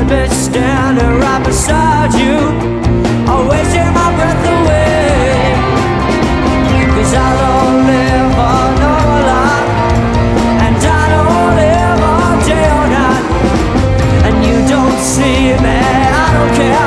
be standing right beside you, or wasting my breath away. 'Cause I don't live a normal life, and I don't live all day or night. And you don't see me, I don't care.